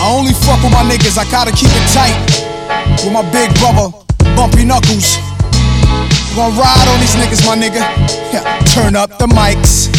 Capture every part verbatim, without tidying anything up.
I only fuck with my niggas, I gotta keep it tight. With my big brother, Bumpy Knuckles. We gon' ride on these niggas, my nigga. Yeah, turn up the mics.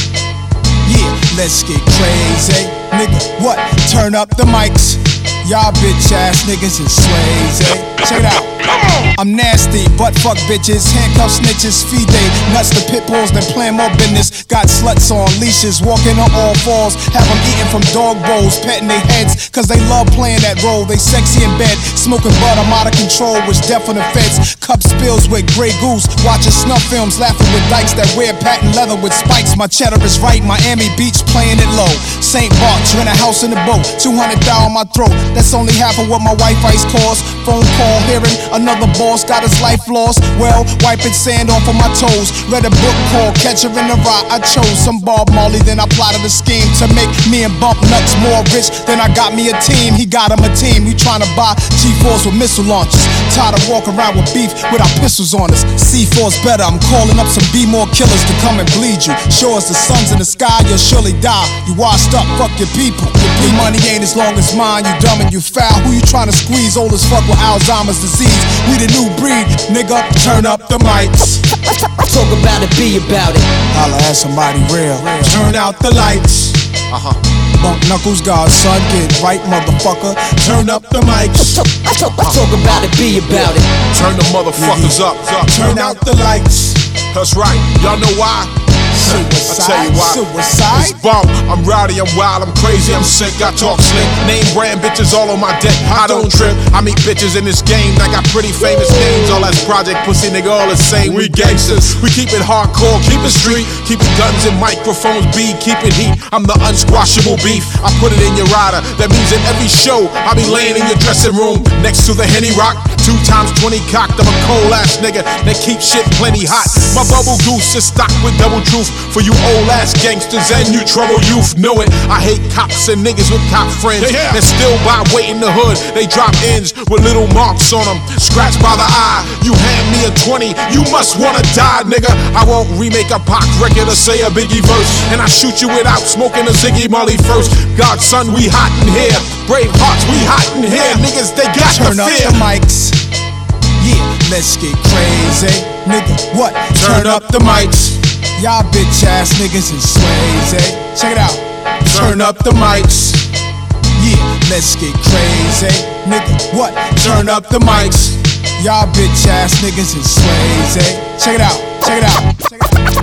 Yeah, let's get crazy. Nigga, what? Turn up the mics. Y'all bitch ass niggas is sways, eh? Check it out. I'm nasty, butt fuck bitches, handcuff snitches, feed they nuts to pit bulls, then plan more business. Got sluts on leashes, walking on all fours, have them eating from dog bowls, petting their heads, cause they love playing that role. They sexy in bed, smoking bud, I'm out of control, which deaf on the feds. Cup spills with Grey Goose, watching snuff films, laughing with dykes that wear patent leather with spikes. My cheddar is right, Miami Beach playing it low. Saint Bart's, rent a house in the boat, two hundred dollars on my throat. That's only half of what my wife ice costs. Phone call, hearing another boss got his life lost. Well, wiping sand off of my toes. Read a book called Catcher in the Rye. I chose some Bob Marley, then I plotted a scheme to make me and Bump Nuts more rich. Then I got me a team, he got him a team. We trying to buy G fours with missile launchers. Tired of walking around with beef with our pistols on us. C four's better, I'm calling up some B-more killers to come and bleed you. Sure as the sun's in the sky, you'll surely die. You washed up, fuck your people. Your money ain't as long as mine, you dumb and you foul. Who you trying to squeeze? Old as fuck with Alzheimer's disease. We the new breed, nigga, turn up the mics. Talk about it, be about it. Holla at somebody real. Turn out the lights. Uh-huh. Bump Knuckles, godson, get right, motherfucker. Turn up the mics. I talk, I talk about it, be about it. Turn the motherfuckers up, up. Turn out the lights. That's right. Y'all know why? Suicide, I tell you why. Suicide. It's Bump. I'm rowdy, I'm wild, I'm crazy, I'm sick. I talk slick. Name brand bitches all on my deck. I don't trip. I meet bitches in this game. I got pretty famous names. All that's Project Pussy, nigga, all the same. We gangsters. We keep it hardcore, keep it street. Keep it guns and microphones, B. Keep it heat. I'm the unsquashable beef. I put it in your rider. That means at every show I be laying in your dressing room next to the Henny Rock. Two times twenty cocked. I'm a cold ass nigga that keep shit plenty hot. My bubble goose is stocked with double truth. For you old ass gangsters and you trouble youth, know it. I hate cops and niggas with cop friends yeah, yeah. that still buy weight in the hood. They drop ends with little marks on them, scratched by the eye. You hand me a twenty, you must wanna die, nigga. I won't remake a Pac record or say a Biggie verse, and I shoot you without smoking a Ziggy Marley first. Godson, we hot in here. Brave hearts, we hot in here. Niggas, they got Turn the up fear. the mics. Yeah, let's get crazy. Nigga, what? Turn, Turn up, up the mics. Y'all bitch ass niggas is sways, eh? Check it out. Turn up the mics. Yeah, let's get crazy. Nigga, what? Turn up the mics. Y'all bitch ass niggas is sways, eh? Check it out. Check it out. Check it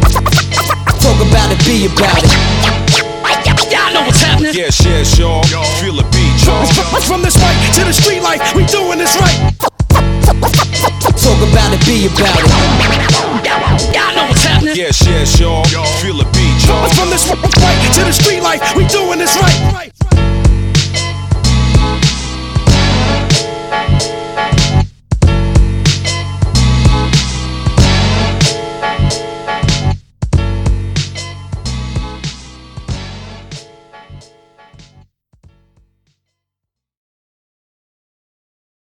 out. Talk about it, be about it. Y'all know what's happening. Yes, yes, y'all. Feel the beat, y'all. From this fight to the street life, we doing this right. Talk about it, be about it. Y'all know what's happening. Yes, yes, y'all. Feel the beat.